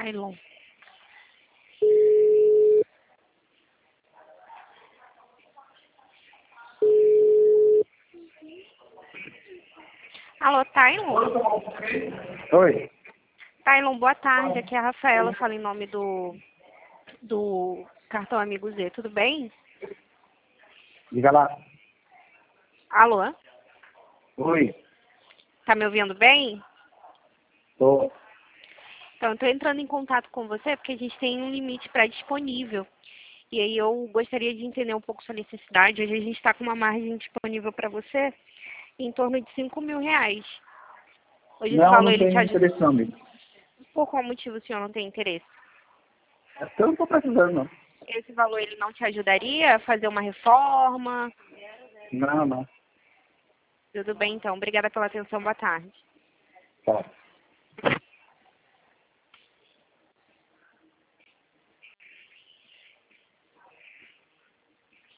Tailon. Alô, Tailon? Oi. Tailon, boa tarde. Aqui é a Rafaela, falo em nome do Cartão Amigo Z. Tudo bem? Diga lá. Alô? Oi. Tá me ouvindo bem? Tô. Então, eu tô entrando em contato com você porque a gente tem um limite pré-disponível. E aí eu gostaria de entender um pouco sua necessidade. Hoje a gente está com uma margem disponível para você em torno de R$ 5.000. Hoje esse Não, valor não ele te tenho ajuda. interesse não, amigo. Por qual motivo o senhor não tem interesse? É porque eu não tô precisando, não. Esse valor ele não te ajudaria a fazer uma reforma? Não, não. Tudo bem, então. Obrigada pela atenção. Boa tarde. Tá.